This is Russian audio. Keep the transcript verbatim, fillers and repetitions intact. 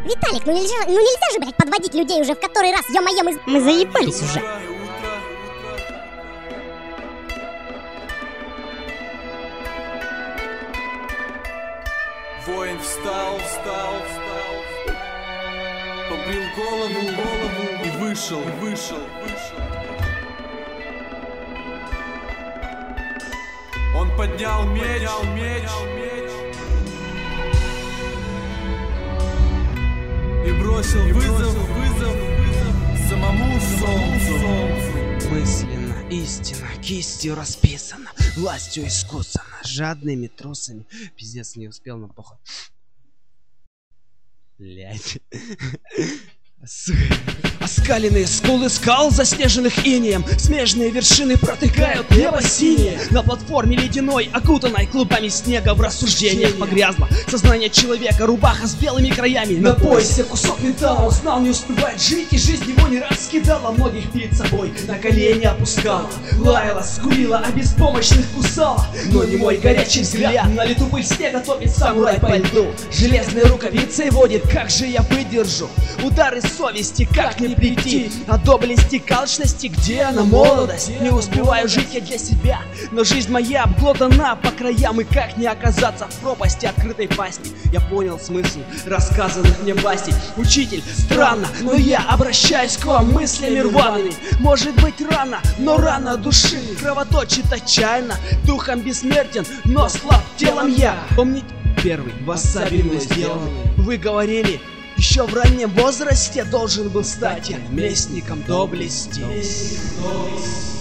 Виталик, ну нельзя, ну нельзя же, блядь, подводить людей уже в который раз, ё-моё, мы, мы заебались уже. Воин встал, встал, встал, побрил голову, голову и вышел, вышел, вышел. Он поднял меч, поднял меч, меч и бросил и вызов, вызов, вызов самому солнцу. Мысленно, истина, кистью расписана, властью искусана, жадными трусами. Пиздец, не успел, но похуй. Блять. Оскаленные скулы скал, заснеженных инеем, смежные вершины протыкают небо синее. На платформе ледяной, окутанной клубами снега, в рассуждениях погрязло сознание человека, рубаха с белыми краями. На поясе кусок металла, узнал, не успевает жить, и жизнь его не раз кидала, многих перед собой на колени опускала, лаяла, скулила, а беспомощных кусала. Но не мой горячий взгляд, на лету пыль снега топит самурай по льду. Железной рукавицей водит, как же я выдержу удары совести, как не прийти от доблести к алчности, где она молодость? Не успеваю жить я для себя, но жизнь моя обглодана по краям, и как не оказаться в пропасти открытой пасти? Я понял смысл рассказанных мне басней. Учитель, странно, но я обращаюсь к вам мыслями рваными. Может быть рано, но рана души кровоточит отчаянно. Духом бессмертен, но слаб телом я. Помните первый васаби мной сделанный? Вы говорили, еще в раннем возрасте должен был стать я местником доблести.